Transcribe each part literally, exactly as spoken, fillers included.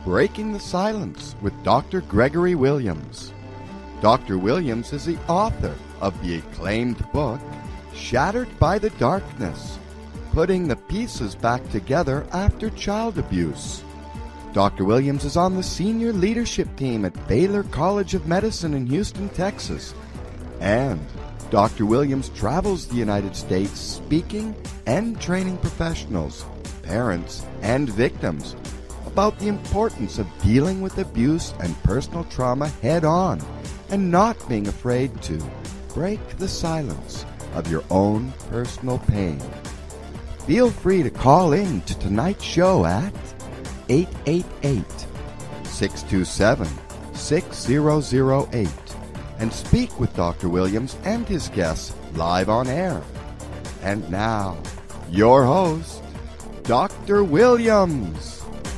Breaking the Silence with Doctor Gregory Williams. Doctor Williams is the author of the acclaimed book, Shattered by the Darkness, Putting the Pieces Back Together After Child Abuse. Doctor Williams is on the senior leadership team at Baylor College of Medicine in Houston, Texas. And Doctor Williams travels the United States speaking and training professionals, parents, and victims about the importance of dealing with abuse and personal trauma head-on and not being afraid to break the silence of your own personal pain. Feel free to call in to tonight's show at eight eight eight, six two seven, six zero zero eight and speak with Doctor Williams and his guests live on air. And now, your host, Doctor Williams.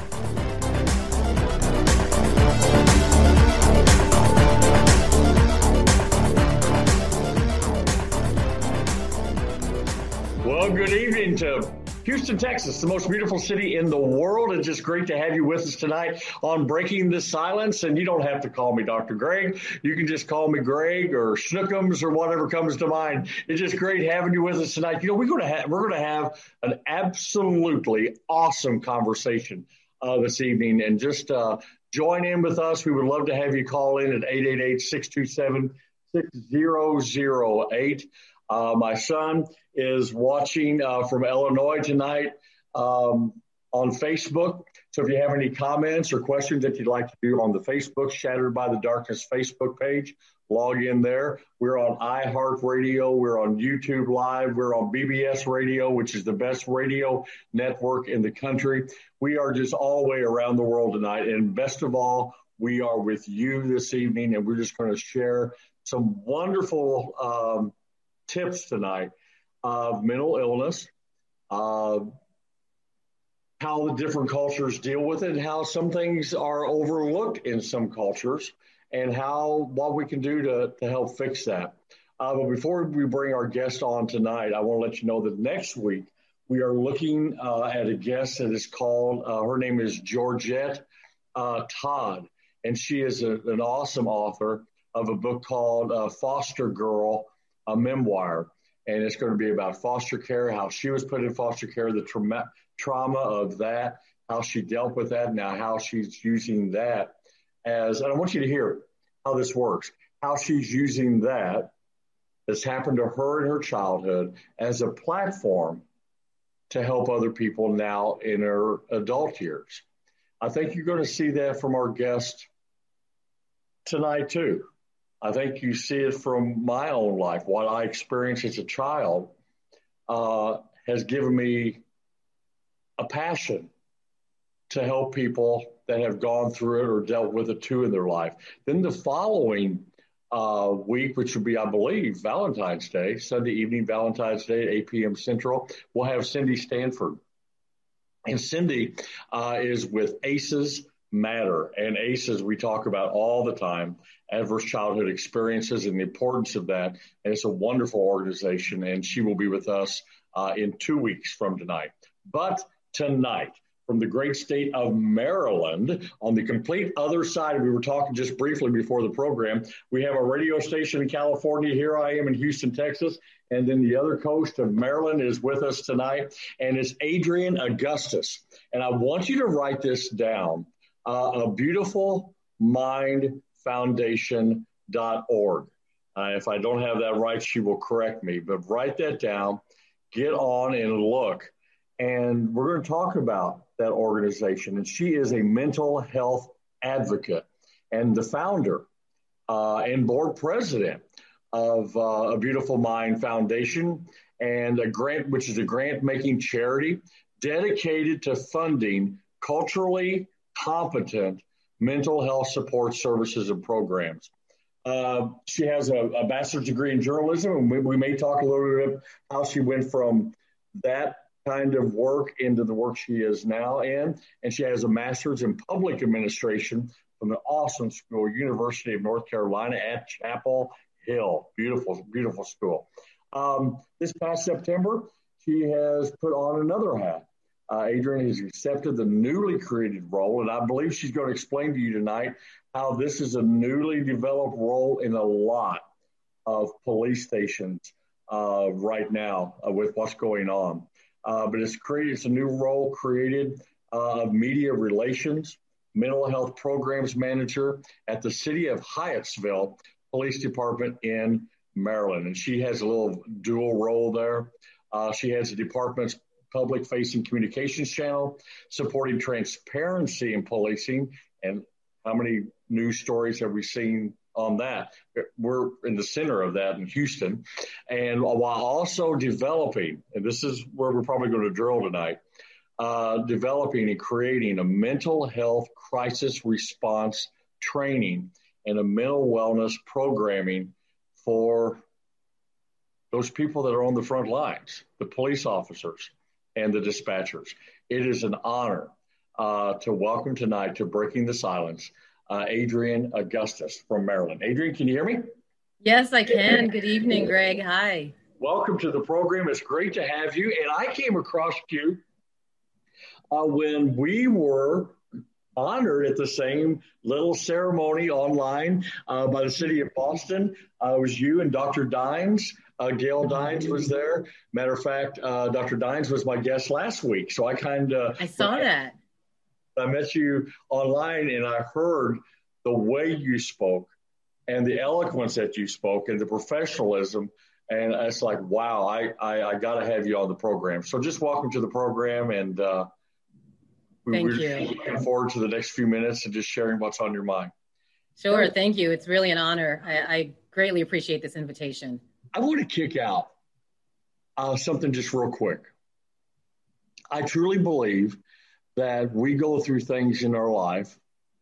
Well, good evening to Houston, Texas, the most beautiful city in the world. It's just great to have you with us tonight on Breaking the Silence. And you don't have to call me Doctor Greg. You can just call me Greg or Snookums or whatever comes to mind. It's just great having you with us tonight. You know, we're going to have, we're going to have an absolutely awesome conversation uh, this evening. And just uh, join in with us. We would love to have you call in at eight eight eight, six two seven, six zero zero eight. Uh, my son is watching uh, from Illinois tonight um, on Facebook. So if you have any comments or questions that you'd like to do on the Facebook, Shattered by the Darkness Facebook page, log in there. We're on iHeartRadio. We're on YouTube Live. We're on B B S Radio, which is the best radio network in the country. We are just all the way around the world tonight. And best of all, we are with you this evening, and we're just going to share some wonderful um, tips tonight of mental illness, uh, how the different cultures deal with it, how some things are overlooked in some cultures, and how what we can do to, to help fix that. Uh, but before we bring our guest on tonight, I want to let you know that next week we are looking uh, at a guest that is called, uh, her name is Georgette uh, Todd, and she is a, an awesome author of a book called uh, Foster Girl, a memoir. And it's going to be about foster care, how she was put in foster care, the trauma, trauma of that, how she dealt with that, now how she's using that as, and I want you to hear how this works, how she's using that that's happened to her in her childhood as a platform to help other people now in her adult years. I think you're going to see that from our guest tonight too. I think you see it from my own life. What I experienced as a child uh, has given me a passion to help people that have gone through it or dealt with it too in their life. Then the following uh, week, which will be, I believe, Valentine's Day, Sunday evening, Valentine's Day at eight p.m. Central, we'll have Cindy Stanford. And Cindy uh, is with ACEs Matter. And ACEs, we talk about all the time, adverse childhood experiences and the importance of that. And it's a wonderful organization, and she will be with us uh, in two weeks from tonight. But tonight, from the great state of Maryland, on the complete other side, we were talking just briefly before the program, we have a radio station in California. Here I am in Houston, Texas. And then the other coast of Maryland is with us tonight, and it's Adrienne Augustus. And I want you to write this down. Uh, a beautiful mind foundation dot org. Uh, if I don't have that right, she will correct me, but write that down, get on and look. And we're going to talk about that organization. And she is a mental health advocate and the founder uh, and board president of uh, A Beautiful Mind Foundation, and a grant, which is a grant-making charity dedicated to funding culturally competent mental health support services and programs. Uh, she has a, a bachelor's degree in journalism, and we, we may talk a little bit about how she went from that kind of work into the work she is now in. And she has a master's in public administration from the awesome school, University of North Carolina at Chapel Hill. Beautiful, beautiful school. Um, this past September, she has put on another hat. Uh, Adrienne has accepted the newly created role, and I believe she's going to explain to you tonight how this is a newly developed role in a lot of police stations uh, right now uh, with what's going on. Uh, but it's created, it's a new role created uh, of media relations, mental health programs manager at the City of Hyattsville Police Department in Maryland. And she has a little dual role there. Uh, she has the department's public-facing communications channel, supporting transparency in policing. And how many news stories have we seen on that? We're in the center of that in Houston. And while also developing, and this is where we're probably going to drill tonight, uh, developing and creating a mental health crisis response training and a mental wellness programming for those people that are on the front lines, the police officers and the dispatchers. It is an honor uh, to welcome tonight to Breaking the Silence, uh, Adrienne Augustus from Maryland. Adrienne, can you hear me? Yes, I can. Good evening, Greg. Hi. Welcome to the program. It's great to have you. And I came across you uh, when we were honored at the same little ceremony online uh, by the city of Boston. Uh, it was you and Doctor Dines. Uh, Gail Dines was there. Matter of fact, uh, Doctor Dines was my guest last week. So I kind of I saw that. I met you online and I heard the way you spoke and the eloquence that you spoke and the professionalism. And it's like, wow, I, I, I got to have you on the program. So just welcome to the program. And uh, we, thank we're you. looking forward to the next few minutes and just sharing what's on your mind. Sure. Thank you. It's really an honor. I, I greatly appreciate this invitation. I want to kick out uh, something just real quick. I truly believe that we go through things in our life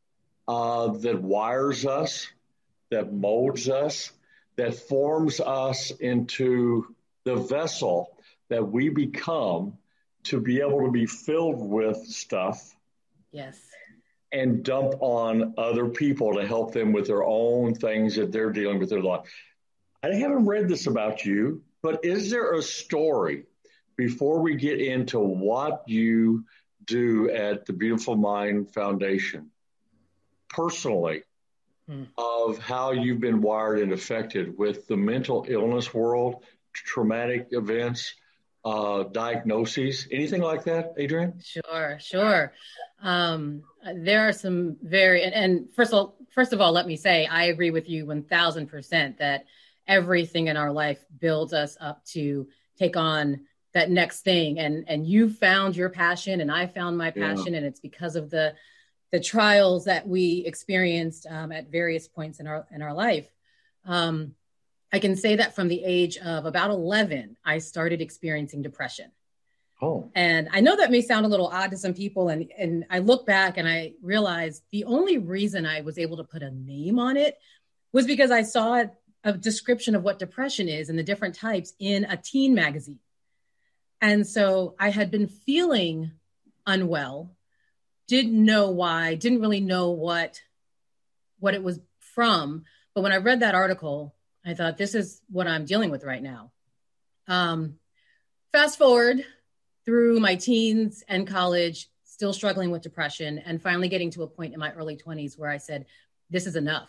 uh, that wires us, that molds us, that forms us into the vessel that we become to be able to be filled with stuff. Yes. And dump on other people to help them with their own things that they're dealing with in their life. I haven't read this about you, but is there a story before we get into what you do at the Beautiful Mind Foundation personally hmm. of how you've been wired and affected with the mental illness world, traumatic events, uh, diagnoses, anything like that, Adrienne? Sure, sure. Um, there are some very, and, and first of all, first of all, let me say, I agree with you one thousand percent that everything in our life builds us up to take on that next thing. And, and you found your passion and I found my passion. Yeah. And it's because of the, the trials that we experienced um, at various points in our, in our life. Um, I can say that from the age of about eleven, I started experiencing depression. Oh. And I know that may sound a little odd to some people. And, and I look back and I realized the only reason I was able to put a name on it was because I saw a description of what depression is and the different types in a teen magazine. And so I had been feeling unwell, didn't know why, didn't really know what, what it was from. But when I read that article, I thought, this is what I'm dealing with right now. Um, fast forward through my teens and college, still struggling with depression, and finally getting to a point in my early twenties where I said, this is enough.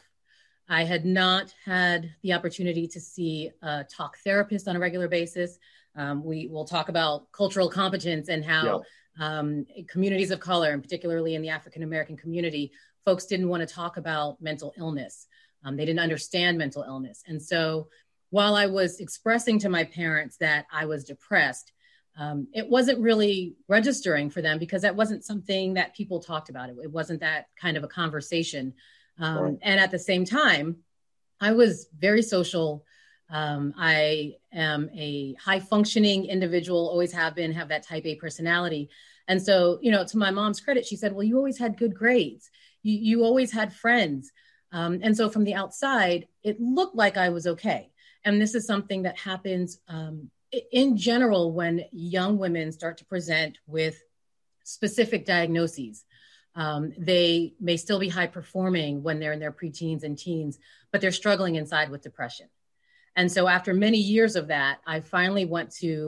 I had not had the opportunity to see a talk therapist on a regular basis. Um, we will talk about cultural competence and how yeah. um, communities of color, and particularly in the African-American community, folks didn't want to talk about mental illness. Um, they didn't understand mental illness. And so while I was expressing to my parents that I was depressed, um, it wasn't really registering for them because that wasn't something that people talked about. It, it wasn't that kind of a conversation. Um, right. And at the same time, I was very social. Um, I am a high functioning individual, always have been, have that type A personality. And so, you know, to my mom's credit, she said, well, you always had good grades. You, you always had friends. Um, and so from the outside, it looked like I was okay. And this is something that happens um, in general when young women start to present with specific diagnoses. Um, they may still be high performing when they're in their preteens and teens, but they're struggling inside with depression. And so after many years of that, I finally went to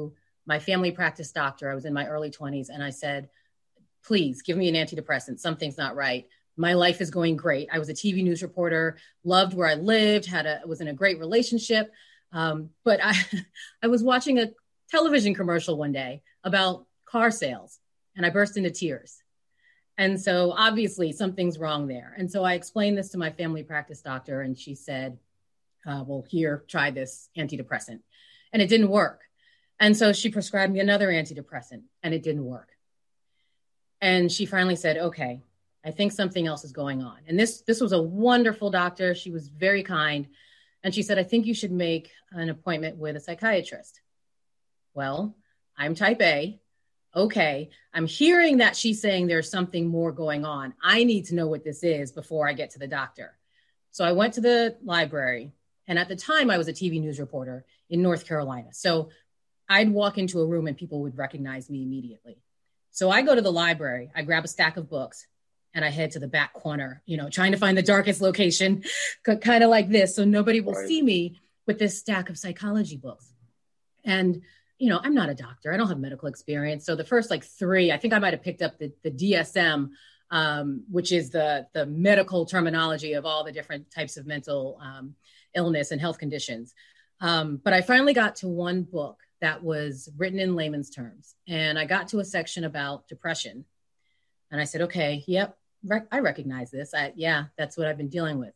my family practice doctor. I was in my early twenties, and I said, please give me an antidepressant. Something's not right. My life is going great. I was a T V news reporter, loved where I lived, had a was in a great relationship. Um, but I, I was watching a television commercial one day about car sales, and I burst into tears. And so obviously something's wrong there. And so I explained this to my family practice doctor, and she said, uh, well, here, try this antidepressant. And it didn't work. And so she prescribed me another antidepressant, and it didn't work. And she finally said, okay, I think something else is going on. And this, this was a wonderful doctor. She was very kind. And she said, I think you should make an appointment with a psychiatrist. Well, I'm type A. Okay, I'm hearing that she's saying there's something more going on. I need to know what this is before I get to the doctor. So I went to the library. And at the time, I was a T V news reporter in North Carolina. So I'd walk into a room and people would recognize me immediately. So I go to the library, I grab a stack of books, and I head to the back corner, you know, trying to find the darkest location, kind of like this, so nobody will right. see me with this stack of psychology books. And, you know, I'm not a doctor. I don't have medical experience. So the first like three, I think I might have picked up the, the D S M, um, which is the, the medical terminology of all the different types of mental um, illness and health conditions. Um, but I finally got to one book that was written in layman's terms. And I got to a section about depression. And I said, okay, yep, rec- I recognize this. I, yeah, that's what I've been dealing with.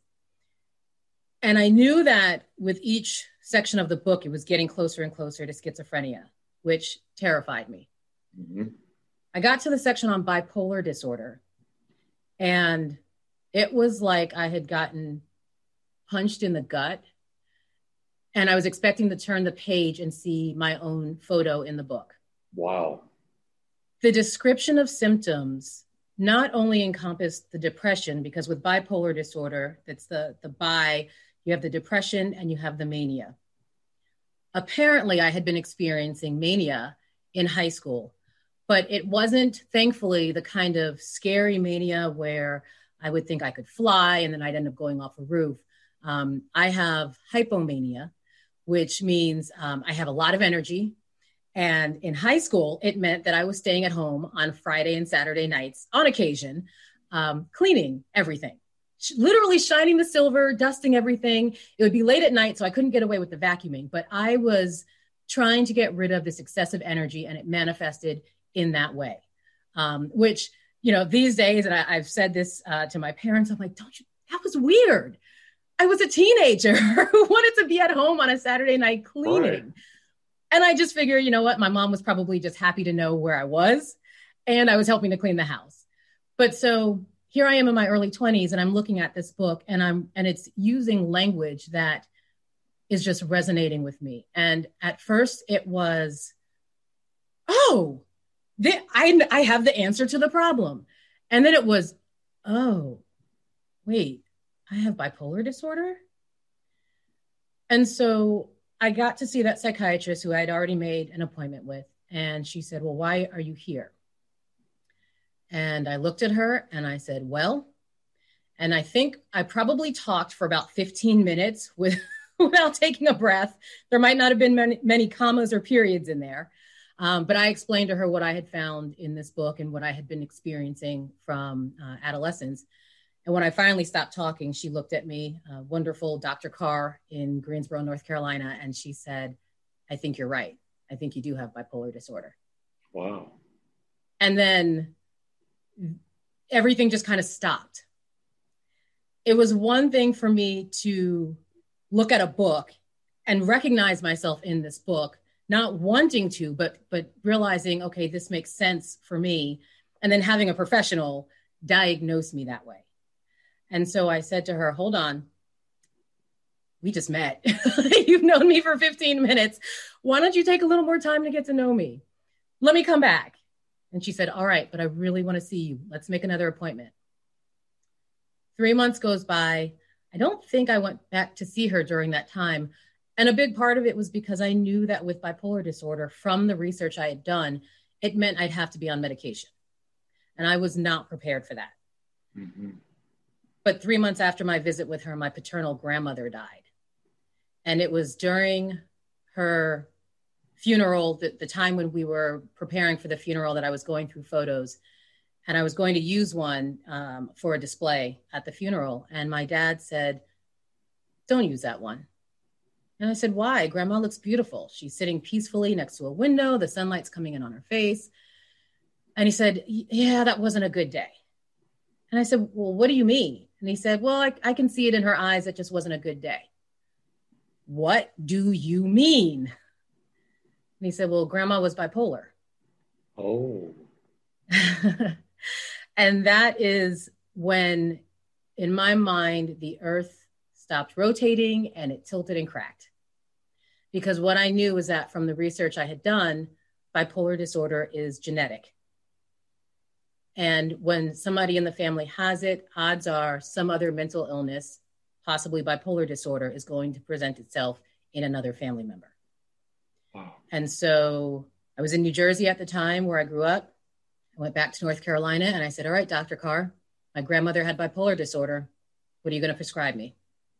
And I knew that with each section of the book, it was getting closer and closer to schizophrenia, which terrified me. Mm-hmm. I got to the section on bipolar disorder, and it was like I had gotten punched in the gut. And I was expecting to turn the page and see my own photo in the book. Wow. The description of symptoms not only encompassed the depression, because with bipolar disorder, that's the, the bi, you have the depression and you have the mania. Apparently, I had been experiencing mania in high school, but it wasn't, thankfully, the kind of scary mania where I would think I could fly and then I'd end up going off a roof. Um, I have hypomania, which means um, I have a lot of energy. And in high school, it meant that I was staying at home on Friday and Saturday nights on occasion, um, cleaning everything, Sh- literally shining the silver, dusting everything. It would be late at night, so I couldn't get away with the vacuuming, but I was trying to get rid of this excessive energy, and it manifested in that way, um, which, you know, these days, and I, I've said this uh, to my parents, I'm like, don't you, that was weird. I was a teenager who wanted to be at home on a Saturday night cleaning. Right. And I just figured, you know what? My mom was probably just happy to know where I was, and I was helping to clean the house. But so here I am in my early twenties, and I'm looking at this book, and I'm and it's using language that is just resonating with me. And at first it was, oh, th- I, I have the answer to the problem. And then it was, oh, wait, I have bipolar disorder? And so I got to see that psychiatrist who I'd already made an appointment with. And she said, well, why are you here? And I looked at her and I said, well, and I think I probably talked for about fifteen minutes with, without taking a breath. There might not have been many, many commas or periods in there. Um, but I explained to her what I had found in this book and what I had been experiencing from uh, adolescence. And when I finally stopped talking, she looked at me, uh, wonderful Doctor Carr in Greensboro, North Carolina, and she said, I think you're right. I think you do have bipolar disorder. Wow. And then everything just kind of stopped. It was one thing for me to look at a book and recognize myself in this book, not wanting to, but but realizing, okay, this makes sense for me, and then having a professional diagnose me that way. And so I said to her, hold on, we just met. You've known me for fifteen minutes. Why don't you take a little more time to get to know me? Let me come back. And she said, all right, but I really want to see you. Let's make another appointment. Three months goes by. I don't think I went back to see her during that time. And a big part of it was because I knew that with bipolar disorder, from the research I had done, it meant I'd have to be on medication. And I was not prepared for that. Mm-hmm. But three months after my visit with her, my paternal grandmother died. And it was during her funeral, the, the time when we were preparing for the funeral, that I was going through photos, and I was going to use one um, for a display at the funeral. And my dad said, don't use that one. And I said, why? Grandma looks beautiful. She's sitting peacefully next to a window. The sunlight's coming in on her face. And he said, yeah, that wasn't a good day. And I said, well, what do you mean? And he said, well, I, I can see it in her eyes. It just wasn't a good day. What do you mean? And he said, well, Grandma was bipolar. Oh. And that is when, in my mind, the earth stopped rotating and it tilted and cracked. Because what I knew was that from the research I had done, bipolar disorder is genetic. And when somebody in the family has it, odds are some other mental illness, possibly bipolar disorder, is going to present itself in another family member. Wow. And so I was in New Jersey at the time where I grew up. I went back to North Carolina and I said, all right, Doctor Carr, my grandmother had bipolar disorder. What are you going to prescribe me?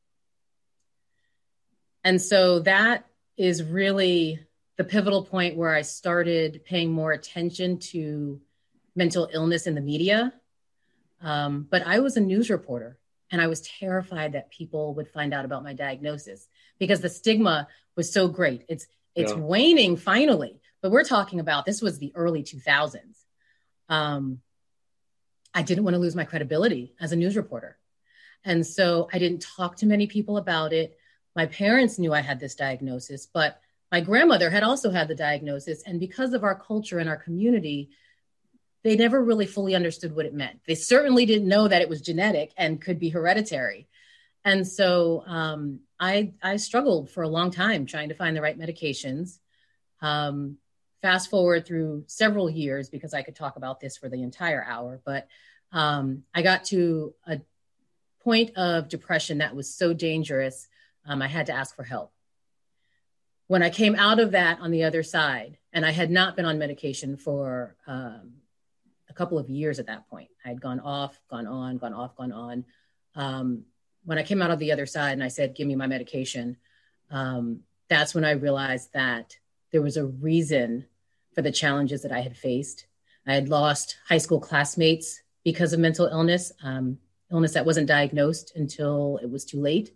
And so that is really the pivotal point where I started paying more attention to mental illness in the media. Um, but I was a news reporter and I was terrified that people would find out about my diagnosis because the stigma was so great. It's it's yeah. waning finally, but we're talking about, this was the early two thousands. Um, I didn't want to lose my credibility as a news reporter. And so I didn't talk to many people about it. My parents knew I had this diagnosis, but my grandmother had also had the diagnosis. And because of our culture and our community, they never really fully understood what it meant. They certainly didn't know that it was genetic and could be hereditary. And so um, I, I struggled for a long time trying to find the right medications. Um, fast forward through several years, because I could talk about this for the entire hour, but um, I got to a point of depression that was so dangerous, um, I had to ask for help. When I came out of that on the other side, and I had not been on medication for um, a couple of years at that point. I had gone off, gone on, gone off, gone on. Um, when I came out of the other side and I said, give me my medication, um, that's when I realized that there was a reason for the challenges that I had faced. I had lost high school classmates because of mental illness, um, illness that wasn't diagnosed until it was too late.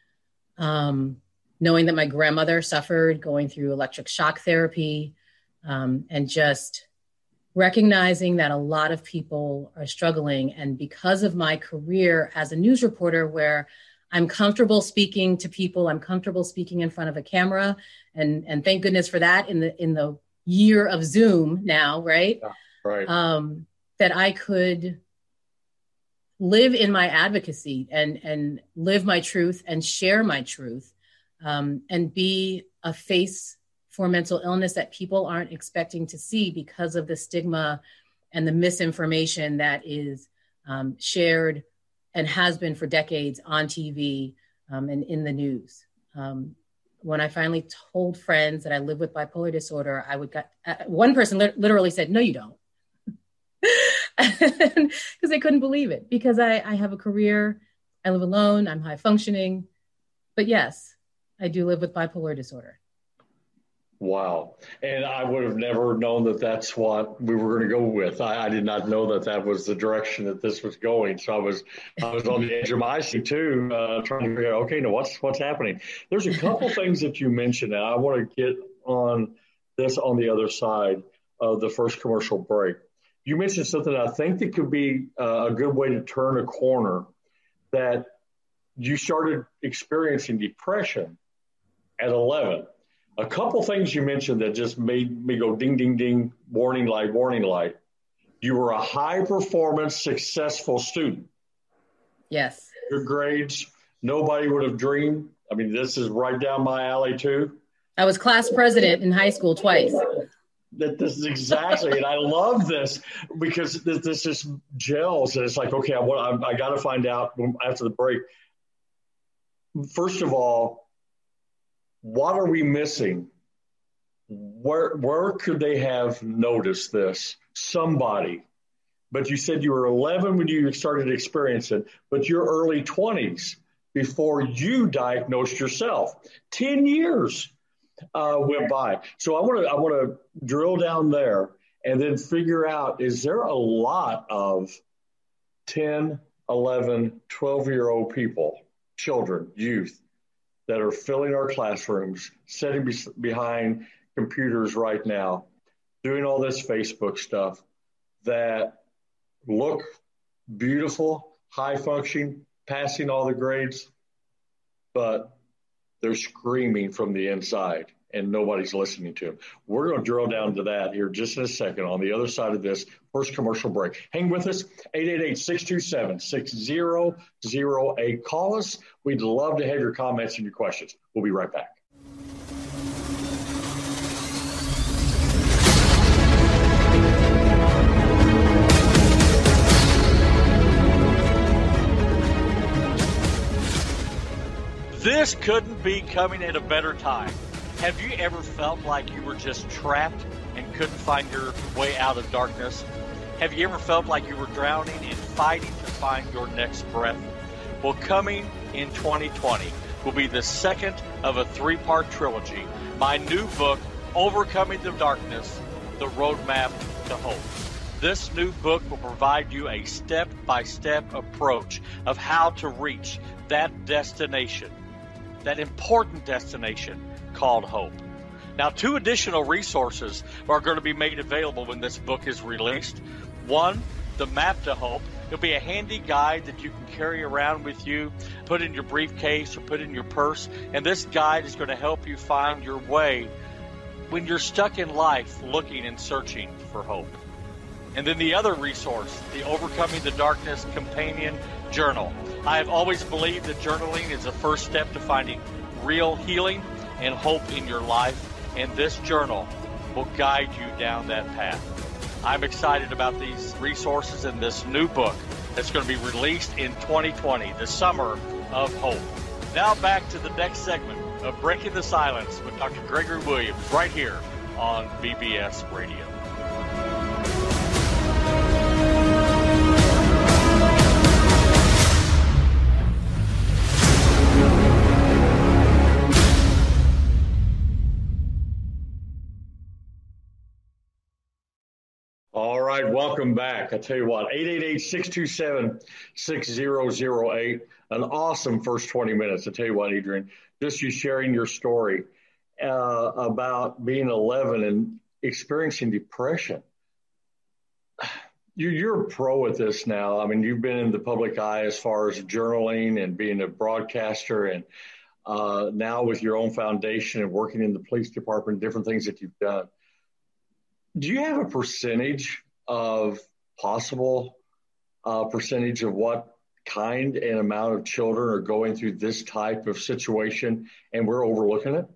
Um, knowing that my grandmother suffered going through electric shock therapy, um, and just recognizing that a lot of people are struggling. And because of my career as a news reporter, where I'm comfortable speaking to people, I'm comfortable speaking in front of a camera, and, and thank goodness for that in the, in the year of Zoom now, right? Yeah, right. Um, that I could live in my advocacy and, and live my truth and share my truth, um, and be a face for mental illness that people aren't expecting to see because of the stigma and the misinformation that is um, shared and has been for decades on T V um, and in the news. Um, when I finally told friends that I live with bipolar disorder, I would get, uh, one person li- literally said, no, you don't. Because they couldn't believe it, because I, I have a career, I live alone, I'm high functioning. But yes, I do live with bipolar disorder. Wow. And I would have never known that that's what we were going to go with. I, I did not know that that was the direction that this was going. So I was I was on the edge of my seat too, uh, trying to figure out, okay, no, what's what's happening? There's a couple things that you mentioned, and I want to get on this on the other side of the first commercial break. You mentioned something I think that could be uh, a good way to turn a corner, that you started experiencing depression at eleven. A couple things you mentioned that just made me go ding, ding, ding, warning light, warning light. You were a high performance, successful student. Yes. Your grades, nobody would have dreamed. I mean, this is right down my alley too. I was class president in high school twice. That this is exactly, and I love this because this, this just gels. And it's like, okay, I, want, I, I got to find out after the break. First of all, what are we missing? Where where could they have noticed this? Somebody. But you said you were eleven when you started experiencing, but you're early twenties before you diagnosed yourself. ten years. uh, went by. So I want to I want to drill down there and then figure out, is there a lot of ten, eleven, twelve-year-old people, children, youth, that are filling our classrooms, sitting be- behind computers right now, doing all this Facebook stuff that look beautiful, high functioning, passing all the grades, but they're screaming from the inside and nobody's listening to them. We're going to drill down to that here just in a second on the other side of this first commercial break. Hang with us, eight eight eight, six two seven, six zero zero eight. Call us. We'd love to have your comments and your questions. We'll be right back. This couldn't be coming at a better time. Have you ever felt like you were just trapped and couldn't find your way out of darkness? Have you ever felt like you were drowning and fighting to find your next breath? Well, coming in twenty twenty will be the second of a three-part trilogy. My new book, Overcoming the Darkness, The Roadmap to Hope. This new book will provide you a step-by-step approach of how to reach that destination, that important destination called hope. Now, two additional resources are going to be made available when this book is released. One, the Map to Hope. It'll be a handy guide that you can carry around with you, put in your briefcase or put in your purse. And this guide is going to help you find your way when you're stuck in life looking and searching for hope. And then the other resource, the Overcoming the Darkness Companion Journal. I have always believed that journaling is the first step to finding real healing and hope in your life, and this journal will guide you down that path. I'm excited about these resources in this new book that's going to be released in twenty twenty, the Summer of Hope. Now back to the next segment of Breaking the Silence with Doctor Gregory Williams right here on B B S Radio. All right, welcome back. I tell you what, eight eight eight, six two seven, six zero zero eight. An awesome first twenty minutes. I tell you what, Adrian, just you sharing your story uh, about being eleven and experiencing depression. You, you're a pro at this now. I mean, you've been in the public eye as far as journaling and being a broadcaster, and uh, now with your own foundation and working in the police department, different things that you've done. Do you have a percentage of possible uh, percentage of what kind and amount of children are going through this type of situation and we're overlooking it?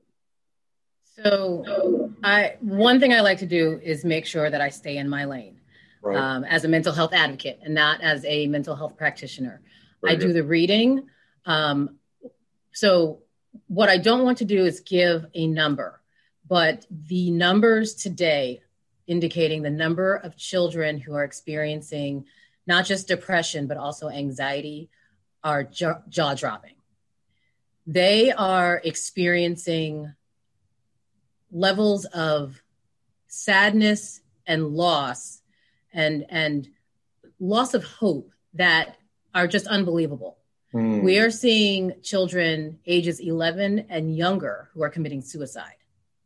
So I one thing I like to do is make sure that I stay in my lane right. um, as a mental health advocate and not as a mental health practitioner. Very I good. do the reading. Um, so what I don't want to do is give a number, but the numbers today indicating the number of children who are experiencing not just depression, but also anxiety are jaw- jaw-dropping. They are experiencing levels of sadness and loss and, and loss of hope that are just unbelievable. Mm. We are seeing children ages eleven and younger who are committing suicide.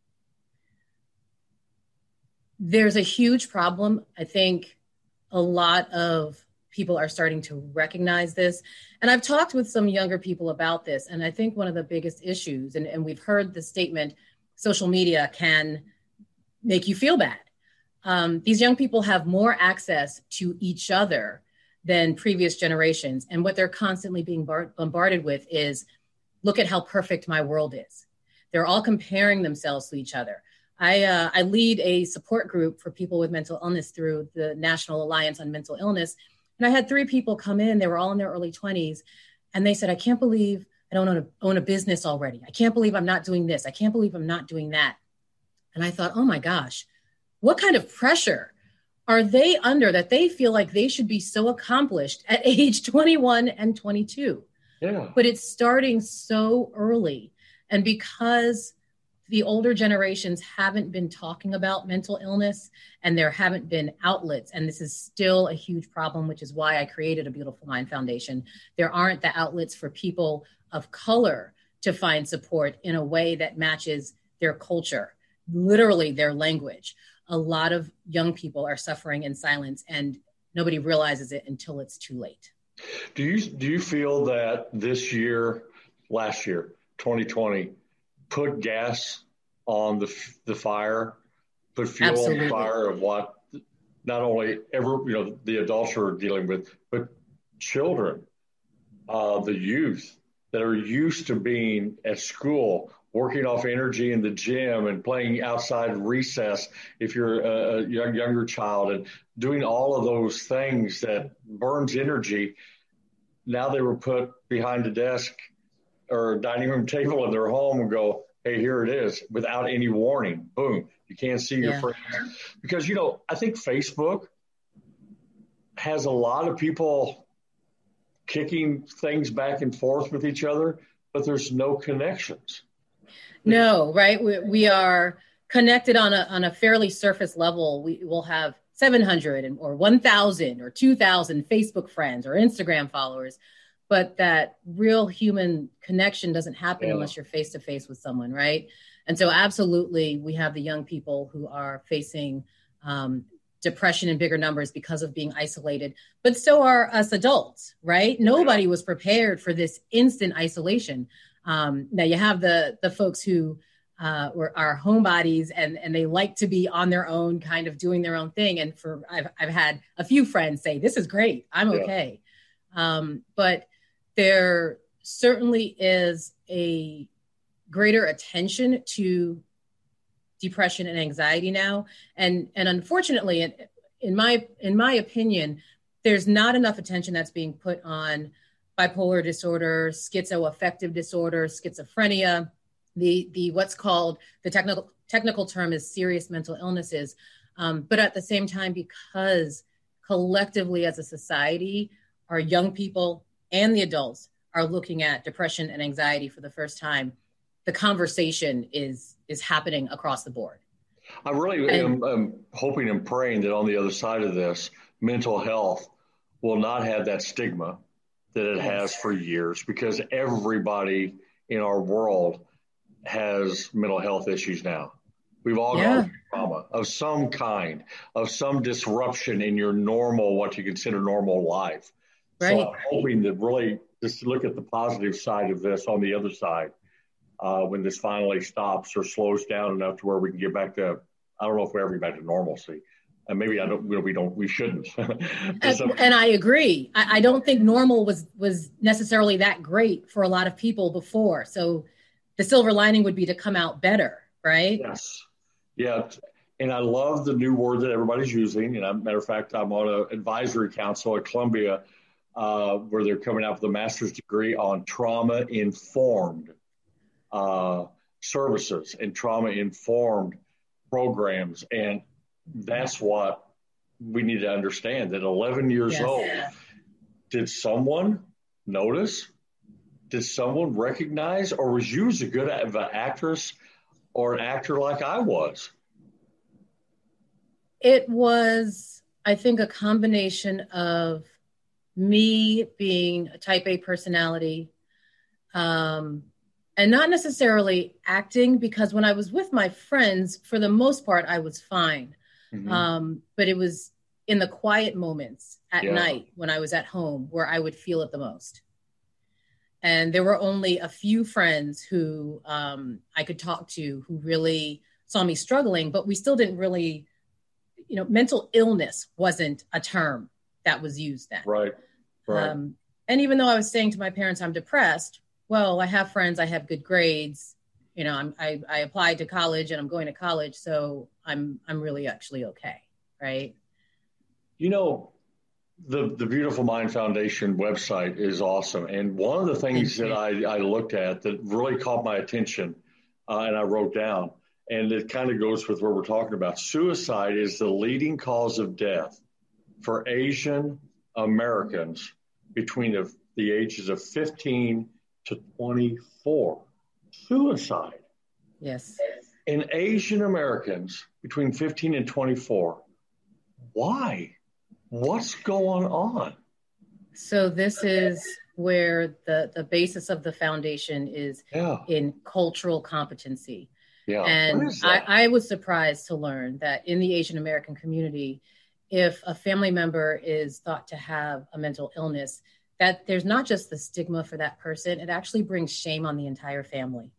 There's a huge problem. I think a lot of people are starting to recognize this. And I've talked with some younger people about this. And I think one of the biggest issues, and, and we've heard the statement, social media can make you feel bad. Um, these young people have more access to each other than previous generations. And what they're constantly being bar- bombarded with is, look at how perfect my world is. They're all comparing themselves to each other. I, uh, I lead a support group for people with mental illness through the National Alliance on Mental Illness. And I had three people come in. They were all in their early twenties. And they said, I can't believe I don't own a, own a business already. I can't believe I'm not doing this. I can't believe I'm not doing that. And I thought, oh my gosh, what kind of pressure are they under that they feel like they should be so accomplished at age twenty-one and twenty-two? Yeah. But it's starting so early. And because the older generations haven't been talking about mental illness, and there haven't been outlets. And this is still a huge problem, which is why I created A Beautiful Mind Foundation. There aren't the outlets for people of color to find support in a way that matches their culture, literally their language. A lot of young people are suffering in silence, and nobody realizes it until it's too late. Do you do you feel that this year, last year, twenty twenty, put gas on the the fire, put fuel Absolutely. on the fire of what not only ever you know the adults are dealing with, but children, uh, the youth that are used to being at school, working off energy in the gym and playing outside recess if you're a young, younger child, and doing all of those things that burns energy. Now they were put behind a desk or a dining room table in their home and go, hey, here it is, without any warning. Boom. You can't see your Yeah. friends. Because, you know, I think Facebook has a lot of people kicking things back and forth with each other, but there's no connections. No, right? We, we are connected on a on a fairly surface level. We will have seven hundred and, or one thousand or two thousand Facebook friends or Instagram followers, but that real human connection doesn't happen Yeah. unless you're face to face with someone, right? And so absolutely, we have the young people who are facing um, depression in bigger numbers because of being isolated, but so are us adults, right? Nobody was prepared for this instant isolation. Um, now you have the the folks who uh, were are homebodies and and they like to be on their own, kind of doing their own thing. And for I've I've had a few friends say, "This is great, I'm Yeah. okay," um, but there certainly is a greater attention to depression and anxiety now, and and unfortunately, in, in my in my opinion, there's not enough attention that's being put on bipolar disorder, schizoaffective disorder, schizophrenia, the the what's called the technical technical term is serious mental illnesses. Um, but at the same time, because collectively as a society, our young people and the adults are looking at depression and anxiety for the first time, the conversation is is happening across the board. I really And- am, am hoping and praying that on the other side of this, mental health will not have that stigma that it has for years, because everybody in our world has mental health issues now. We've all Yeah. gone through trauma of some kind, of some disruption in your normal, what you consider normal life. Right. So I'm hoping that really just look at the positive side of this on the other side. Uh, when this finally stops or slows down enough to where we can get back to, I don't know if we're ever back to normalcy. And maybe I don't, we don't, we shouldn't. And, So- and I agree. I, I don't think normal was was necessarily that great for a lot of people before. So the silver lining would be to come out better, right? Yes. Yeah. And I love the new word that everybody's using. And as a matter of fact, I'm on an advisory council at Columbia uh, where they're coming out with a master's degree on trauma-informed uh, services and trauma-informed programs. And that's what we need to understand, that eleven years Yes. old, did someone notice? Did someone recognize, or was you as a good of an actress or an actor like I was? It was, I think, a combination of me being a type A personality, um, and not necessarily acting, because when I was with my friends, for the most part, I was fine. Mhm. Um, but it was in the quiet moments at Yeah. night when I was at home where I would feel it the most. And there were only a few friends who um, I could talk to who really saw me struggling, but we still didn't really, you know, mental illness wasn't a term that was used then. Right, right. Um, and even though I was saying to my parents, I'm depressed, well, I have friends, I have good grades, you know, I'm, I, I applied to college and I'm going to college, so I'm I'm really actually okay, right? You know, the the Beautiful Mind Foundation website is awesome. And one of the things Thank that you. I, I looked at that really caught my attention uh, and I wrote down, and it kind of goes with what we're talking about. Suicide is the leading cause of death for Asian Americans between the, the ages of fifteen to twenty-four. Suicide. Yes. In Asian Americans between fifteen and twenty-four, why? What's going on? So this is where the, the basis of the foundation is yeah. in cultural competency. Yeah. And I, I was surprised to learn that in the Asian American community, if a family member is thought to have a mental illness, that there's not just the stigma for that person, it actually brings shame on the entire family.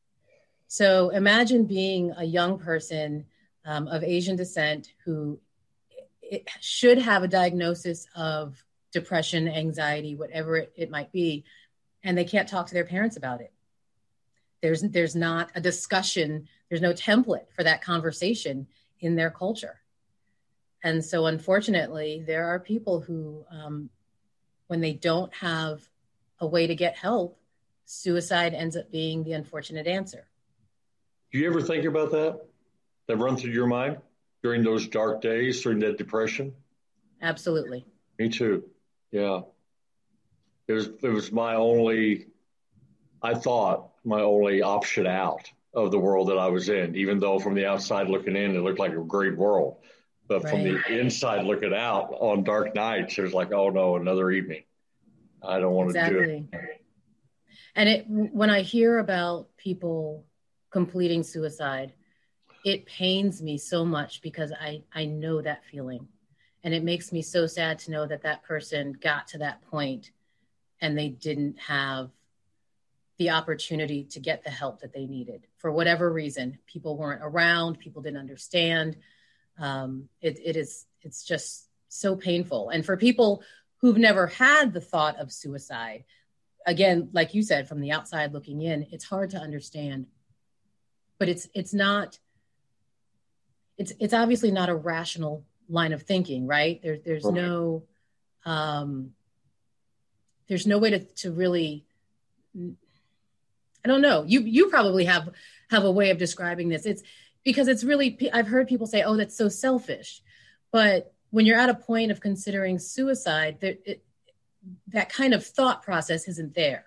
So imagine being a young person um, of Asian descent who it should have a diagnosis of depression, anxiety, whatever it, it might be, and they can't talk to their parents about it. There's, there's not a discussion, there's no template for that conversation in their culture. And so unfortunately, there are people who, um, when they don't have a way to get help, suicide ends up being the unfortunate answer. Do you ever think about that? That run through your mind during those dark days, during that depression? Absolutely. Me too. Yeah. It was, it was my only, I thought, my only option out of the world that I was in, even though from the outside looking in, it looked like a great world. But right. From the inside looking out on dark nights, it was like, oh no, another evening. I don't want exactly. to do it. And it, when I hear about people completing suicide, it pains me so much because I, I know that feeling. And it makes me so sad to know that that person got to that point and they didn't have the opportunity to get the help that they needed for whatever reason. People weren't around, people didn't understand. Um, it, it is, it's just so painful. And for people who've never had the thought of suicide, again, like you said, from the outside looking in, it's hard to understand, but it's, it's not, it's, it's obviously not a rational line of thinking, right? There, there's right. no, um, there's no way to, to really, I don't know. You, you probably have, have a way of describing this. It's because it's really, I've heard people say, oh, that's so selfish. But when you're at a point of considering suicide, there, it, that kind of thought process isn't there.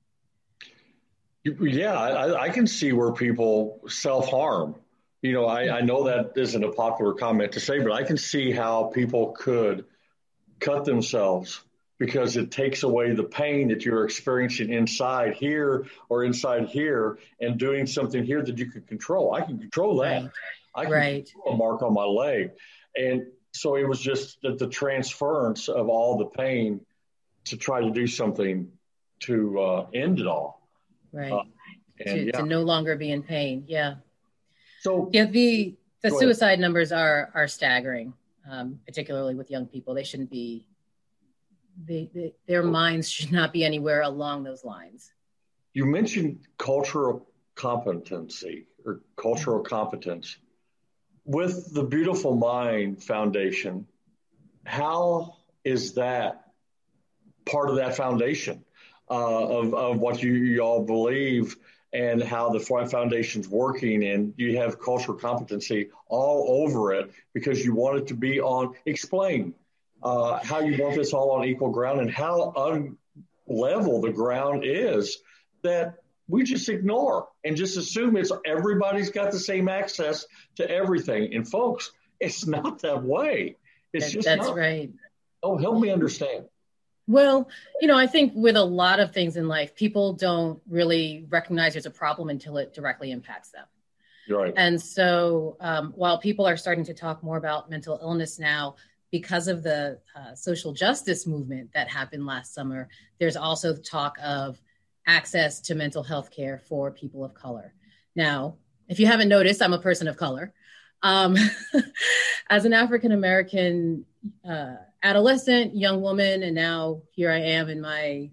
Yeah, I, I can see where people self-harm. You know, I, I know that isn't a popular comment to say, but I can see how people could cut themselves because it takes away the pain that you're experiencing inside here or inside here and doing something here that you can control. I can control that. Right. I can right. control a mark on my leg. And so it was just the, the transference of all the pain to try to do something to uh, end it all. Right. Uh, and, to, yeah. to no longer be in pain. Yeah. So yeah, the the suicide ahead. numbers are are staggering, um, particularly with young people. They shouldn't be. They, they, their minds should not be anywhere along those lines. You mentioned cultural competency or cultural competence. With the Beautiful Mind Foundation, how is that part of that foundation uh, of, of what you, you all believe and how the foundation's working, and you have cultural competency all over it because you want it to be on, explain uh, how you want this all on equal ground and how unlevel the ground is that we just ignore and just assume it's everybody's got the same access to everything. And folks, it's not that way. It's that, just That's not. right. Oh, help me understand. Well, you know, I think with a lot of things in life, people don't really recognize there's a problem until it directly impacts them. You're right. And so um, while people are starting to talk more about mental illness now, because of the uh, social justice movement that happened last summer, there's also talk of access to mental health care for people of color. Now, if you haven't noticed, I'm a person of color. Um, as an African-American uh, adolescent, young woman, and now here I am in my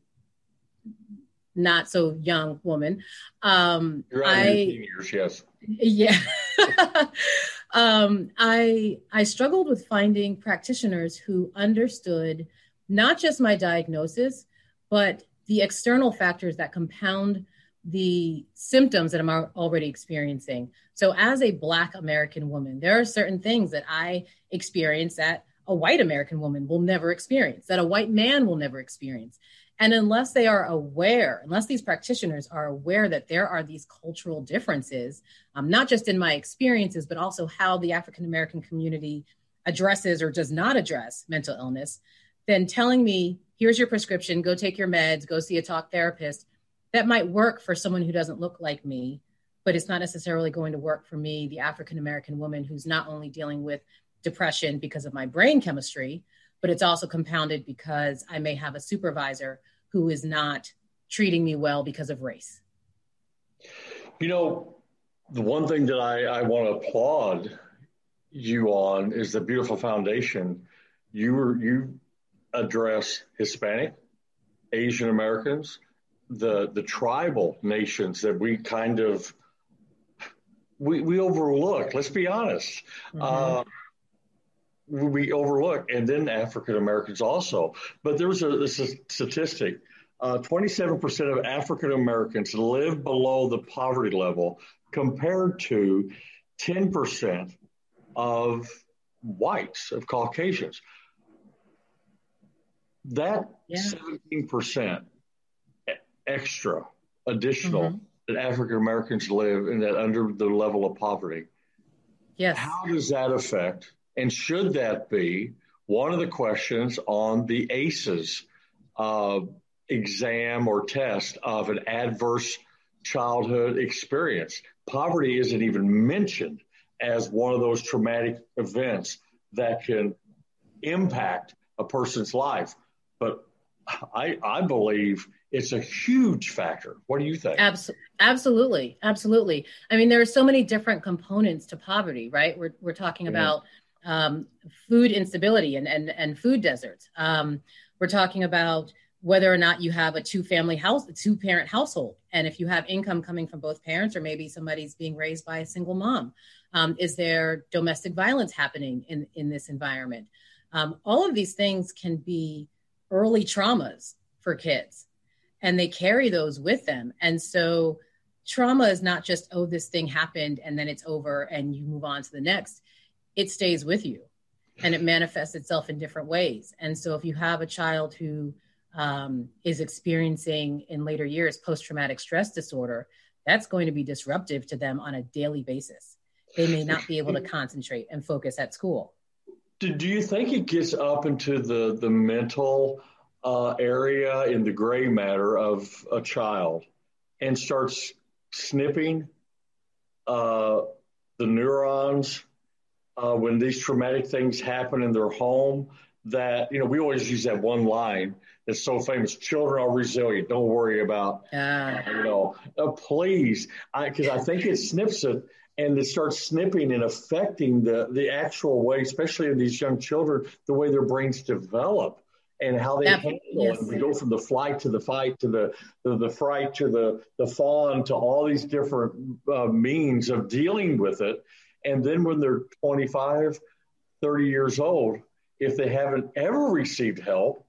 not so young woman. Um, You're out of your teen years, yes. Yeah. um, I, I struggled with finding practitioners who understood not just my diagnosis, but the external factors that compound the symptoms that I'm already experiencing. So as a Black American woman, there are certain things that I experience that a white American woman will never experience, that a white man will never experience. And unless they are aware, unless these practitioners are aware that there are these cultural differences, um, not just in my experiences, but also how the African-American community addresses or does not address mental illness, then telling me, here's your prescription, go take your meds, go see a talk therapist, that might work for someone who doesn't look like me, but it's not necessarily going to work for me, the African-American woman who's not only dealing with depression because of my brain chemistry, but it's also compounded because I may have a supervisor who is not treating me well because of race. You know, the one thing that I, I want to applaud you on is the beautiful foundation. You were, you address Hispanic, Asian Americans, the the tribal nations that we kind of, we, we overlook, let's be honest. Mm-hmm. Uh, we overlook, and then African Americans also. But there was a, a statistic, uh, twenty-seven percent of African Americans live below the poverty level compared to ten percent of whites, of Caucasians. That yeah. seventeen percent extra, additional, mm-hmm. that African Americans live in that under the level of poverty. Yes. How does that affect, and should that be one of the questions on the A C Es uh, exam or test of an adverse childhood experience? Poverty isn't even mentioned as one of those traumatic events that can impact a person's life. But I, I believe it's a huge factor. What do you think? Abs- absolutely. Absolutely. I mean, there are so many different components to poverty, right? We're, we're talking mm-hmm. about um, food instability and, and, and food deserts. Um, we're talking about whether or not you have a two family house, a two parent household. And if you have income coming from both parents, or maybe somebody's being raised by a single mom, um, is there domestic violence happening in, in this environment? Um, all of these things can be early traumas for kids, and they carry those with them. And so trauma is not just, oh, this thing happened and then it's over and you move on to the next. It stays with you and it manifests itself in different ways. And so if you have a child who um, is experiencing in later years post-traumatic stress disorder, that's going to be disruptive to them on a daily basis. They may not be able to concentrate and focus at school. Do, do you think it gets up into the, the mental uh, area in the gray matter of a child and starts snipping uh, the neurons uh, when these traumatic things happen in their home? That, you know, we always use that one line that's so famous: children are resilient. Don't worry about, uh, uh, you know, uh, please, because I, I think it snips it. And it starts snipping and affecting the, the actual way, especially in these young children, the way their brains develop and how they that, handle yes. it. We go from the flight to the fight to the, the, the fright to the, the fawn to all these different uh, means of dealing with it. And then when they're twenty-five, thirty years old, if they haven't ever received help.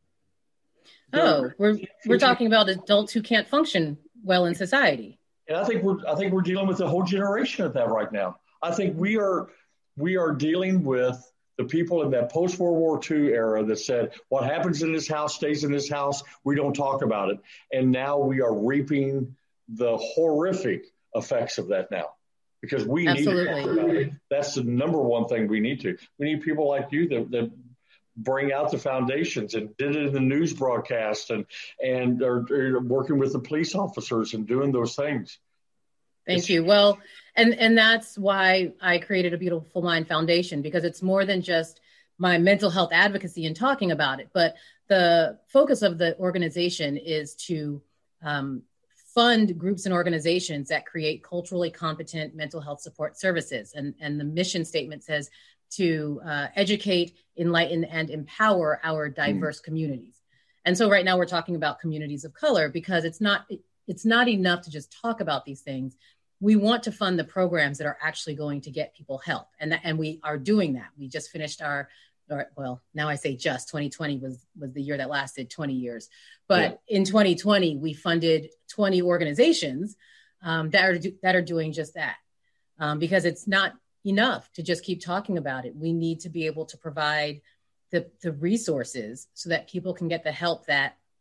Oh, we're we're talking about adults who can't function well in society. And I think we're I think we're dealing with a whole generation of that right now. I think we are we are dealing with the people in that post-World War Two era that said, what happens in this house stays in this house. We don't talk about it. And now we are reaping the horrific effects of that now, because we Absolutely. need to talk about it. That's the number one thing we need to. We need people like you that, that bring out the foundations and did it in the news broadcast and and are, are working with the police officers and doing those things. Thank it's, you. Well, and and that's why I created a Beautiful Mind Foundation, because it's more than just my mental health advocacy and talking about it, but the focus of the organization is to um, fund groups and organizations that create culturally competent mental health support services. And, and the mission statement says to uh, educate, enlighten, and empower our diverse mm. communities. And so right now we're talking about communities of color, because it's not it's not enough to just talk about these things. We want to fund the programs that are actually going to get people help. And, that, and we are doing that. We just finished our, or, well, now I say just, twenty twenty was, was the year that lasted twenty years. But yeah. in twenty twenty, we funded twenty organizations um, that are that are doing just that. Um, because it's not enough to just keep talking about it. We need to be able to provide the, the resources so that people can get the help that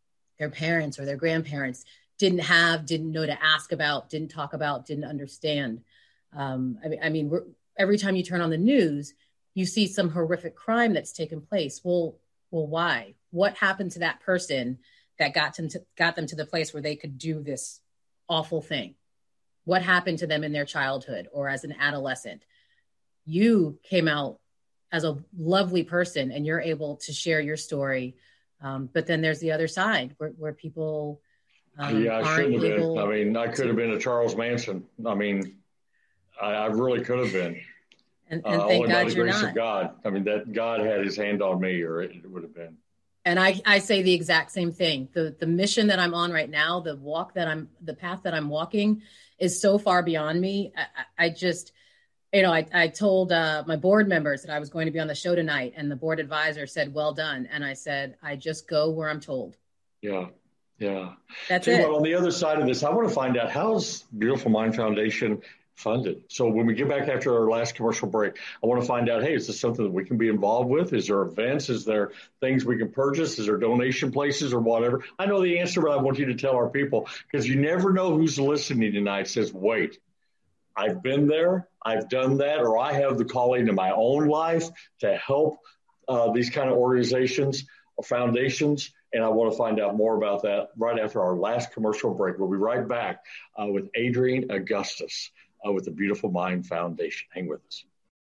their parents or their grandparents didn't have, didn't know to ask about, didn't talk about, didn't understand. Um, I mean, I mean, we're, every time you turn on the news, you see some horrific crime that's taken place. Well, well, why? What happened to that person that got them to, got them to the place where they could do this awful thing? What happened to them in their childhood or as an adolescent? You came out as a lovely person and you're able to share your story. Um, but then there's the other side where, where people um, yeah, I aren't shouldn't have able been. I mean, I could to, have been a Charles Manson. I mean, I, I really could have been. And, and uh, thank only God by the you're grace not. of God. I mean, that God had his hand on me, or it, it would have been. And I, I say the exact same thing. The the mission that I'm on right now, the walk that I'm, the path that I'm walking is so far beyond me. I, I just, you know, I, I told uh, my board members that I was going to be on the show tonight, and the board advisor said, well done. And I said, I just go where I'm told. Yeah. Yeah. That's Tell you it. what, on the other side of this, I want to find out, how's Beautiful Mind Foundation funded? So when we get back after our last commercial break, I want to find out, hey, is this something that we can be involved with? Is there events? Is there things we can purchase? Is there donation places or whatever? I know the answer, but I want you to tell our people, because you never know who's listening tonight says, wait, I've been there, I've done that, or I have the calling in my own life to help uh, these kind of organizations or foundations. And I want to find out more about that right after our last commercial break. We'll be right back uh, with Adrienne Augustus uh, with the Beautiful Mind Foundation. Hang with us.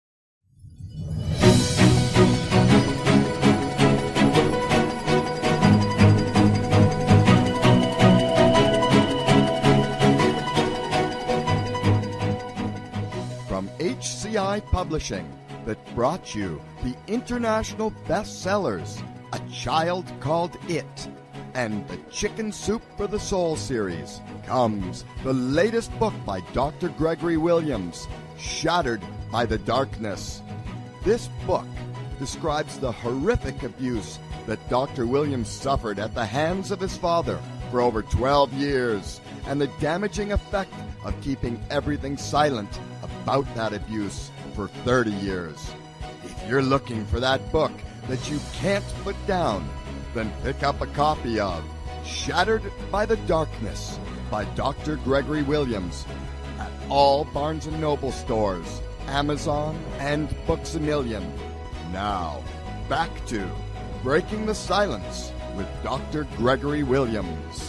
From H C I Publishing, that brought you the international bestsellers, A Child Called It, and the Chicken Soup for the Soul series, comes the latest book by Doctor Gregory Williams, Shattered by the Darkness. This book describes the horrific abuse that Doctor Williams suffered at the hands of his father for over twelve years, and the damaging effect of keeping everything silent about that abuse for thirty years. If you're looking for that book that you can't put down, then pick up a copy of Shattered by the Darkness by Doctor Gregory Williams at all Barnes and Noble stores, Amazon, and Books A Million. Now, back to Breaking the Silence with Doctor Gregory Williams.